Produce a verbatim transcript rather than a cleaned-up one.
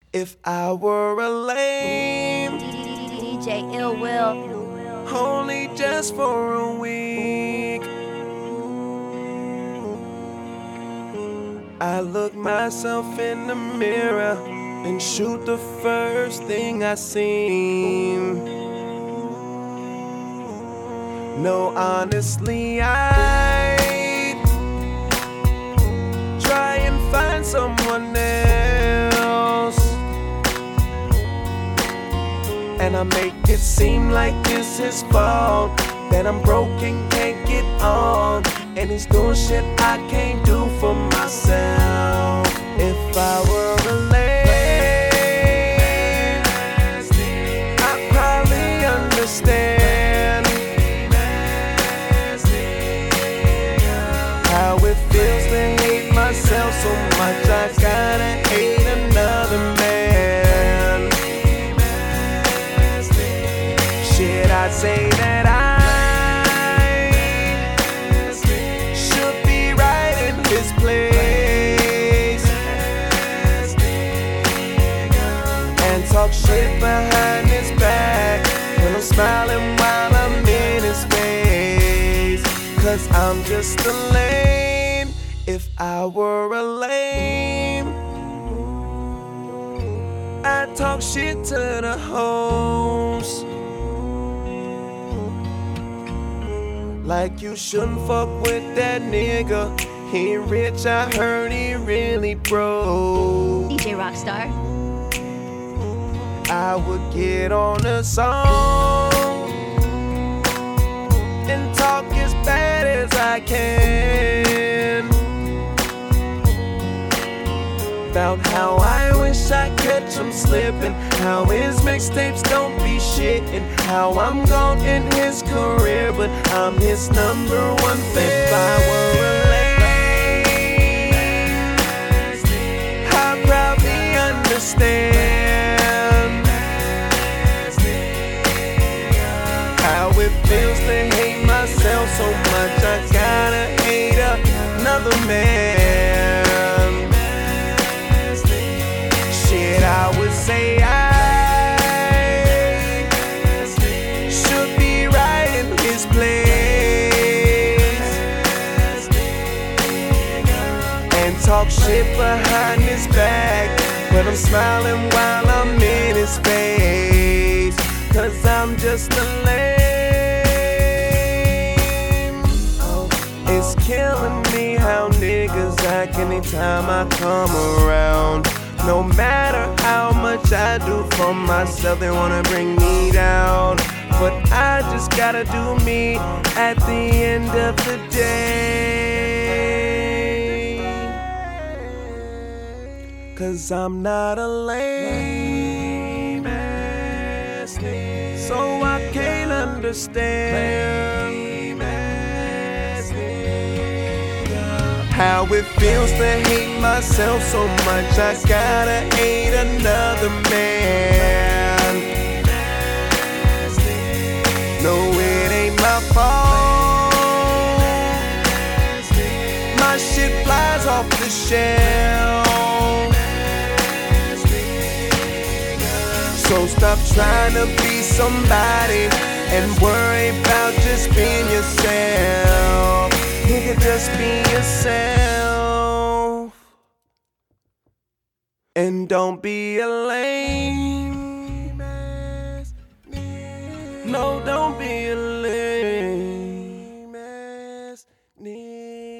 If I were a lame D J Ill Will. only just for a week, I look myself in the mirror and shoot the first thing I see. No, honestly, I try and find someone else, and I make it seem like it's his fault that I'm broken, can't get on, and he's doing shit I can't do for myself. If I were a lame, I'd probably understand how it feels to hate myself so much I gotta hate another man. Shit, I'd say that I should be right in his place and talk shit behind his back when I'm smiling while I'm in his face. Cause I'm just a lame. If I were a lame, I'd talk shit to the hoes, like you shouldn't fuck with that nigga. He rich, I heard he really broke. D J Rockstar. I would get on a song and talk as bad as I can about how I wish I catch him slipping, how his mixtapes don't be shit, and how I'm gone in his career, but I'm his number one fan. If I were a lame, I'd probably understand how it feels to hate myself so much I gotta hate another man. Shit, I would say I should be right in his place and talk shit behind his back, but I'm smiling while I'm in his face. Cause I'm just a lame. It's killing me how niggas act anytime I come around. No matter how much I do for myself, they wanna bring me down. But I just gotta do me at the end of the day. Cause I'm not a lame ass nigga, so I can't understand how it feels to hate myself so much I gotta hate another man. No, it ain't my fault, my shit flies off the shelf. So stop trying to be somebody and worry about just being yourself. Nigga, just be yourself and don't be a lame ass nigga. No, don't be a lame ass nigga.